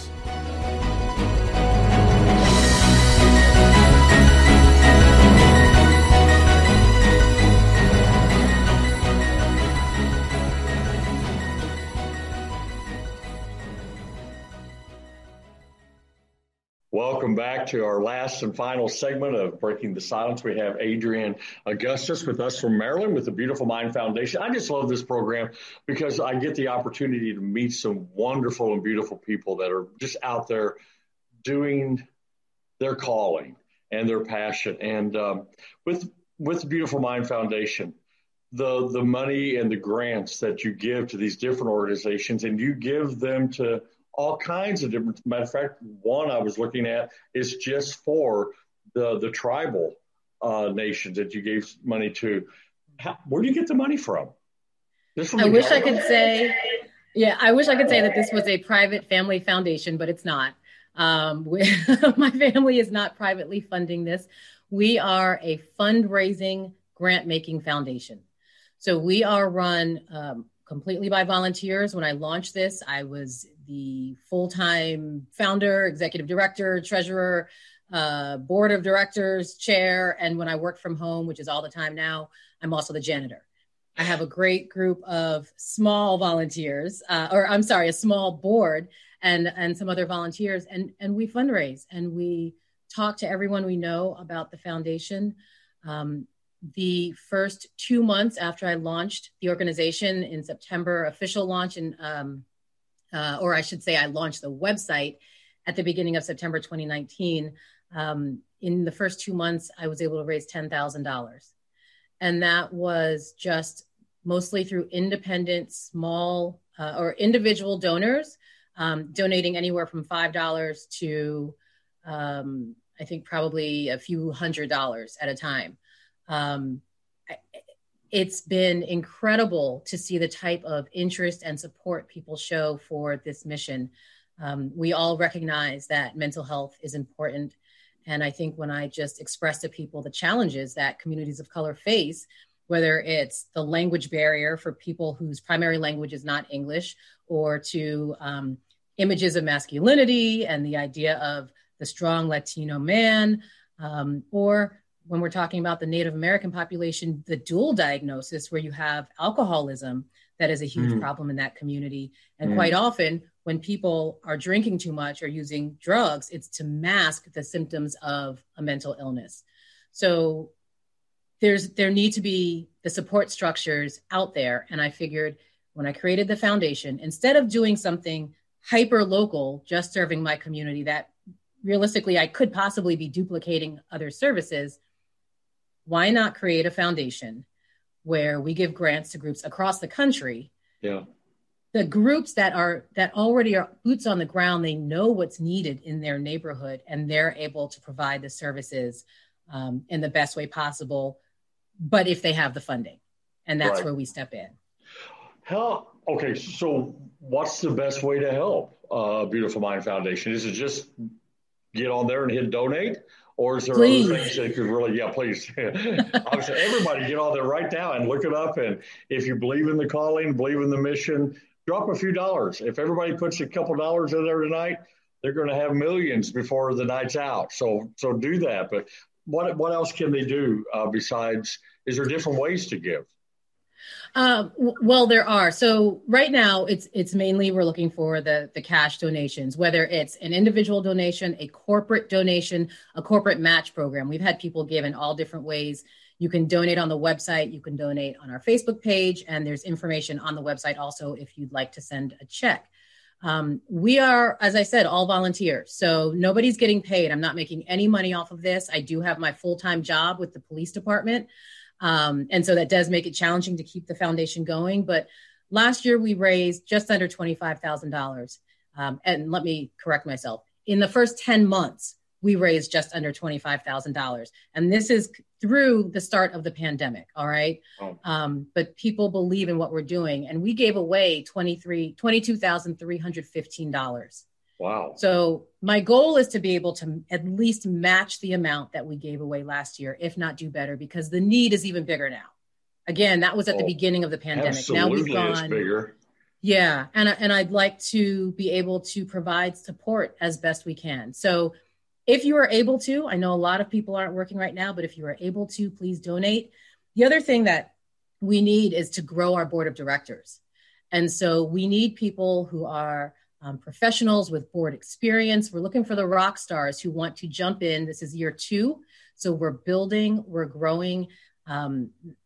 Welcome back to our last and final segment of Breaking the Silence. We have Adrienne Augustus with us from Maryland with the Beautiful Mind Foundation. I just love this program because I get the opportunity to meet some wonderful and beautiful people that are just out there doing their calling and their passion. And um, with with the Beautiful Mind Foundation, the the money and the grants that you give to these different organizations, and you give them to all kinds of different. Matter of fact, one I was looking at is just for the the tribal uh, nations that you gave money to. How, where do you get the money from? This from I wish I government? could say, yeah, I wish I could say that this was a private family foundation, but it's not. Um, we, my family is not privately funding this. We are a fundraising grant-making foundation. So we are run um, completely by volunteers. When I launched this, I was the full-time founder, executive director, treasurer, uh, board of directors, chair. And when I work from home, which is all the time now, I'm also the janitor. I have a great group of small volunteers, uh, or I'm sorry, a small board and, and some other volunteers. And, and we fundraise and we talk to everyone we know about the foundation. Um, the first two months after I launched the organization in September, official launch in um, Uh, or I should say I launched the website at the beginning of September twenty nineteen. Um, in the first two months, I was able to raise ten thousand dollars. And that was just mostly through independent, small, uh, or individual donors, um, donating anywhere from five dollars to, um, I think, probably a few hundred dollars at a time. Um, It's been incredible to see the type of interest and support people show for this mission. Um, we all recognize that mental health is important. And I think when I just express to people the challenges that communities of color face, whether it's the language barrier for people whose primary language is not English, or to um, images of masculinity and the idea of the strong Latino man, um, or when we're talking about the Native American population, the dual diagnosis where you have alcoholism, that is a huge mm. problem in that community. And mm. quite often when people are drinking too much or using drugs, it's to mask the symptoms of a mental illness. So there's there need to be the support structures out there. And I figured when I created the foundation, instead of doing something hyper local, just serving my community that realistically I could possibly be duplicating other services, why not create a foundation where we give grants to groups across the country? Yeah. The groups that are that already are boots on the ground, they know what's needed in their neighborhood, and they're able to provide the services um, in the best way possible, but if they have the funding. And that's right. where we step in. How, okay, so what's the best way to help uh, Beautiful Mind Foundation? Is it just get on there and hit donate? Or is there please. other things that could really, yeah, please. Obviously, everybody get on there right now and look it up. And if you believe in the calling, believe in the mission, drop a few dollars. If everybody puts a couple dollars in there tonight, they're going to have millions before the night's out. So so do that. But what what else can they do uh, besides, is there different ways to give? Uh, w- well, there are. So right now, it's it's mainly we're looking for the the cash donations, whether it's an individual donation, a corporate donation, a corporate match program. We've had people give in all different ways. You can donate on the website. You can donate on our Facebook page. And there's information on the website also if you'd like to send a check. Um, we are, as I said, all volunteers. So nobody's getting paid. I'm not making any money off of this. I do have my full-time job with the police department. Um, and so that does make it challenging to keep the foundation going. But last year we raised just under twenty-five thousand dollars. Um, and let me correct myself. In the first ten months, we raised just under twenty-five thousand dollars. And this is through the start of the pandemic. All right. Oh. Um, but people believe in what we're doing. And we gave away twenty-two thousand three hundred fifteen dollars. Wow. So my goal is to be able to at least match the amount that we gave away last year, if not do better, because the need is even bigger now. Again, that was at oh, the beginning of the pandemic. Absolutely, now we've gone it's bigger. Yeah. And, and I'd like to be able to provide support as best we can. So if you are able to, I know a lot of people aren't working right now, but if you are able to, please donate. The other thing that we need is to grow our board of directors. And so we need people who are Um, professionals with board experience. We're looking for the rock stars who want to jump in. This is year two. So we're building, we're growing. Um,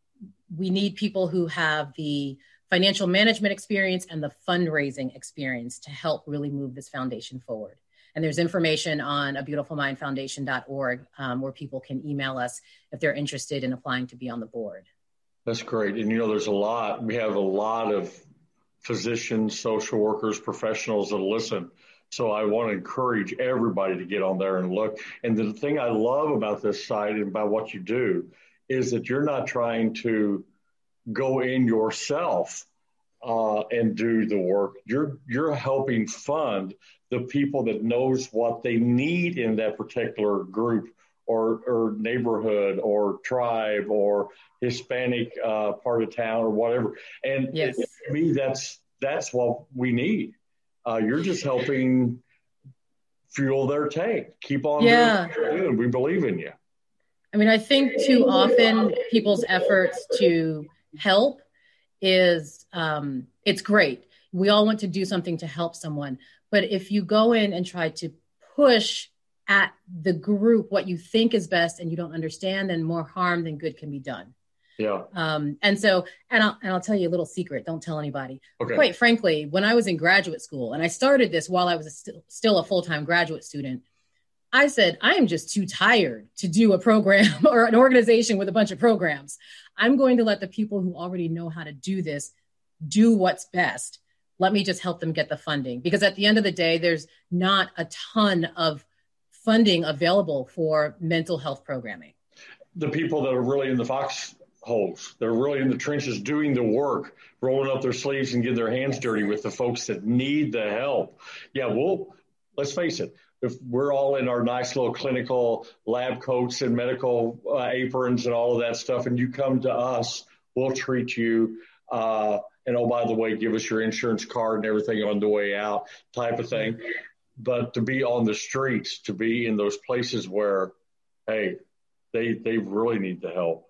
we need people who have the financial management experience and the fundraising experience to help really move this foundation forward. And there's information on a beautiful mind foundation dot org um, where people can email us if they're interested in applying to be on the board. That's great. And, you know, there's a lot, we have a lot of physicians, social workers, professionals that listen. So I want to encourage everybody to get on there and look. And the thing I love about this site and about what you do is that you're not trying to go in yourself uh, and do the work. You're you're helping fund the people that knows what they need in that particular group or, or neighborhood or tribe or Hispanic uh, part of town or whatever. And yes. it, to me, that's that's what we need. Uh, you're just helping fuel their tank. Keep on yeah. doing what you're doing. We believe in you. I mean, I think too often people's efforts to help is, um, it's great. We all want to do something to help someone. But if you go in and try to push at the group what you think is best and you don't understand, then more harm than good can be done. Yeah. Um, and so, and I'll, and I'll tell you a little secret. Don't tell anybody. Okay. Quite frankly, when I was in graduate school, and I started this while I was a st- still a full-time graduate student, I said, I am just too tired to do a program or an organization with a bunch of programs. I'm going to let the people who already know how to do this do what's best. Let me just help them get the funding. Because at the end of the day, there's not a ton of funding available for mental health programming. The people that are really in the Fox holes. They're really in the trenches doing the work, rolling up their sleeves and getting their hands dirty with the folks that need the help. Yeah, well, let's face it. If we're all in our nice little clinical lab coats and medical uh, aprons and all of that stuff, and you come to us, we'll treat you. Uh, and oh, by the way, give us your insurance card and everything on the way out type of thing. But to be on the streets, to be in those places where, hey, they they really need the help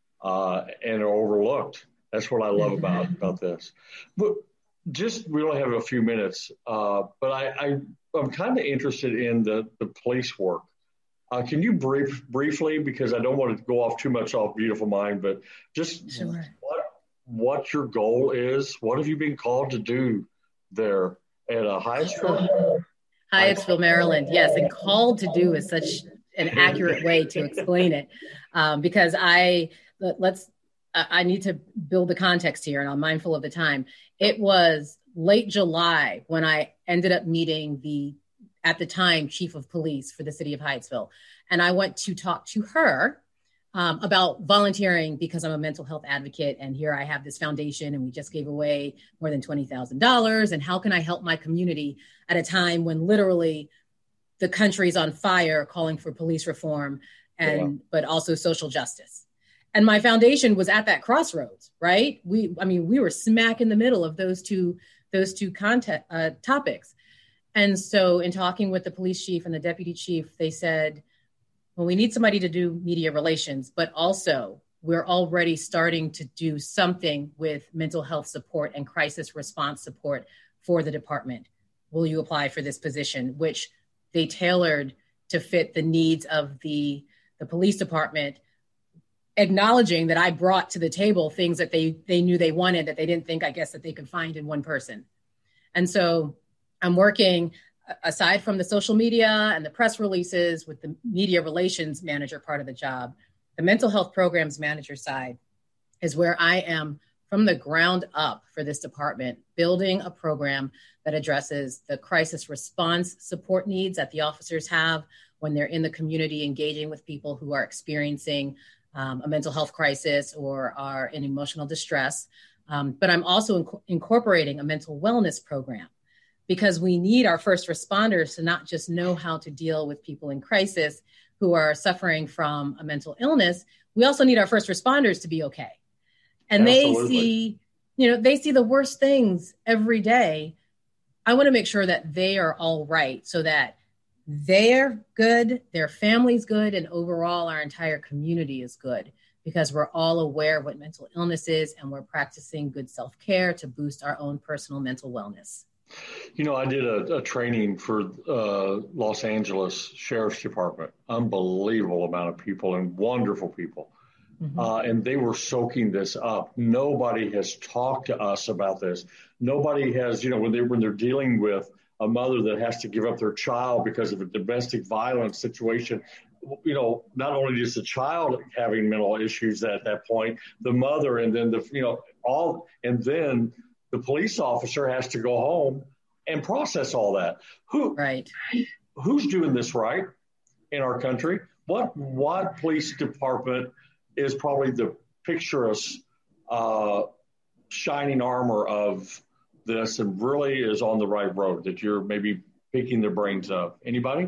uh, and are overlooked. That's what I love about, about this. But just, we only have a few minutes, uh, but I, I, I'm kind of interested in the, the police work. Uh, can you brief briefly, because I don't want to go off too much off Beautiful Mind, but just sure. what what your goal is? What have you been called to do there at uh, Hyattsville? Hyattsville, Maryland. Yes, and called to do is such an accurate way to explain it, um, because I let's I need to build the context here, and I'm mindful of the time. It was late July when I ended up meeting the, at the time, chief of police for the city of Hyattsville. And I went to talk to her um, about volunteering because I'm a mental health advocate. And here I have this foundation and we just gave away more than twenty thousand dollars. And how can I help my community at a time when literally the country's on fire calling for police reform and, yeah. but also social justice. And my foundation was at that crossroads, right? We, I mean, we were smack in the middle of those two, those two content, uh, topics. And so in talking with the police chief and the deputy chief, they said, well, we need somebody to do media relations, but also we're already starting to do something with mental health support and crisis response support for the department. Will you apply for this position? Which they tailored to fit the needs of the, the police department, acknowledging that I brought to the table things that they they knew they wanted that they didn't think, I guess, that they could find in one person. And so I'm working, aside from the social media and the press releases, with the media relations manager part of the job. The mental health programs manager side is where I am from the ground up for this department, building a program that addresses the crisis response support needs that the officers have when they're in the community engaging with people who are experiencing Um, a mental health crisis or are in emotional distress. Um, but I'm also inc- incorporating a mental wellness program because we need our first responders to not just know how to deal with people in crisis who are suffering from a mental illness. We also need our first responders to be okay. And Absolutely. they see, you know, they see the worst things every day. I want to make sure that they are all right so that they're good, their family's good, and overall our entire community is good because we're all aware of what mental illness is and we're practicing good self-care to boost our own personal mental wellness. You know, I did a, a training for uh, Los Angeles Sheriff's Department. Unbelievable amount of people and wonderful people. Mm-hmm. Uh, and they were soaking this up. Nobody has talked to us about this. Nobody has, you know, when, they, when they're dealing with a mother that has to give up their child because of a domestic violence situation, you know, not only is the child having mental issues at that point, the mother, and then the, you know, all, and then the police officer has to go home and process all that. Who, right? Who's doing this right in our country? What, what police department is probably the picturesque, uh, shining armor of this and really is on the right road that you're maybe picking their brains up? Anybody?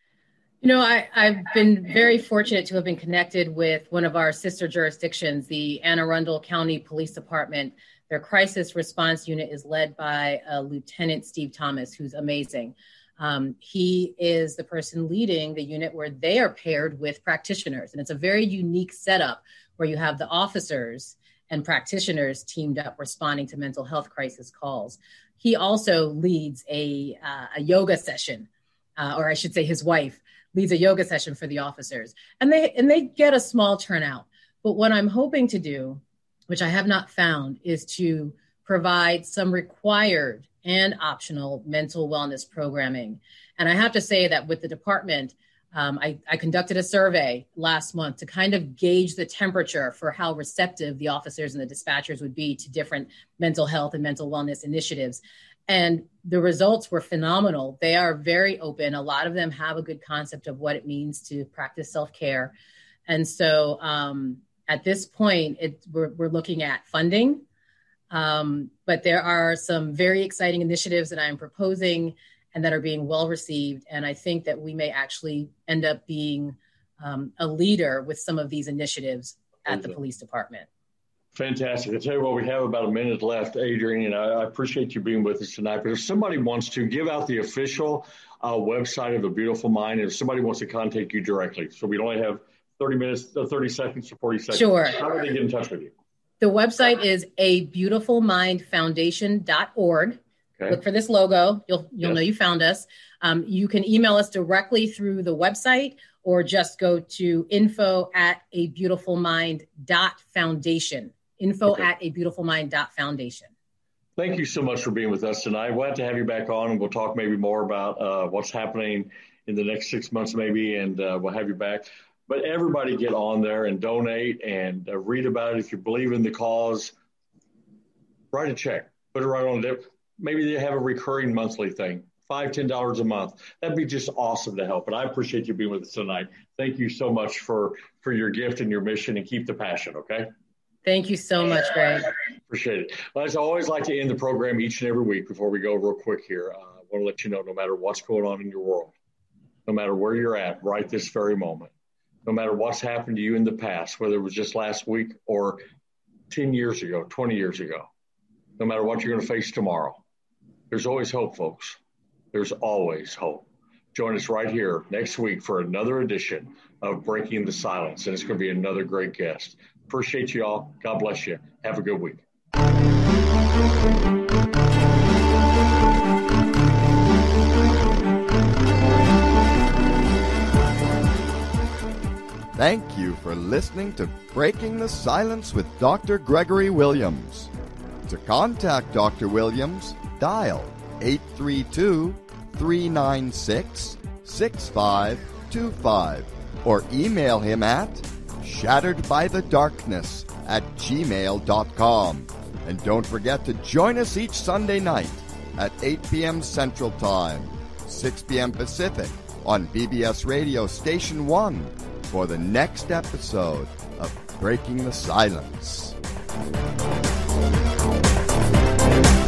You know, I, I've been very fortunate to have been connected with one of our sister jurisdictions, the Anne Arundel County Police Department. Their crisis response unit is led by uh, Lieutenant Steve Thomas, who's amazing. Um, he is the person leading the unit where they are paired with practitioners. And it's a very unique setup where you have the officers and practitioners teamed up responding to mental health crisis calls. He also leads a, uh, a yoga session, uh, or I should say his wife leads a yoga session for the officers. And they and they get a small turnout. But what I'm hoping to do, which I have not found, is to provide some required and optional mental wellness programming. And I have to say that with the department, Um, I, I conducted a survey last month to kind of gauge the temperature for how receptive the officers and the dispatchers would be to different mental health and mental wellness initiatives. And the results were phenomenal. They are very open. A lot of them have a good concept of what it means to practice self-care. And so um, at this point, it, we're, we're looking at funding. Um, but there are some very exciting initiatives that I'm proposing and that are being well received. And I think that we may actually end up being um, a leader with some of these initiatives at the police department. Fantastic. I tell you what, we have about a minute left, Adrienne, and I, I appreciate you being with us tonight. But if somebody wants to give out the official uh, website of A Beautiful Mind, and if somebody wants to contact you directly, so we only have thirty minutes, uh, thirty seconds to forty seconds. Sure. How do they get in touch with you? The website is a beautiful mind foundation dot org. Okay. Look for this logo. You'll you'll yes. know you found us. Um, you can email us directly through the website, or just go to info at a beautiful mind dot foundation. Info okay. at a beautiful mind dot foundation. Thank you so much for being with us tonight. We'll have to have you back on, and we'll talk maybe more about uh, what's happening in the next six months maybe, and uh, we'll have you back. But everybody get on there and donate and uh, read about it. If you believe in the cause, write a check. Put it right on there. Maybe they have a recurring monthly thing, five dollars, ten dollars a month. That'd be just awesome to help. But I appreciate you being with us tonight. Thank you so much for, for your gift and your mission, and keep the passion, okay? Thank you so much, Greg. Appreciate it. Well, as I always like to end the program each and every week before we go real quick here, uh, I want to let you know, no matter what's going on in your world, no matter where you're at right this very moment, no matter what's happened to you in the past, whether it was just last week or ten years ago, twenty years ago, no matter what you're going to face tomorrow, there's always hope, folks. There's always hope. Join us right here next week for another edition of Breaking the Silence, and it's going to be another great guest. Appreciate you all. God bless you. Have a good week. Thank you for listening to Breaking the Silence with Doctor Gregory Williams. To contact Doctor Williams, dial eight three two, three nine six, six five two five or email him at shatteredbythedarkness at gmail dot com. And don't forget to join us each Sunday night at eight p.m. Central Time, six p.m. Pacific on B B S Radio Station one for the next episode of Breaking the Silence.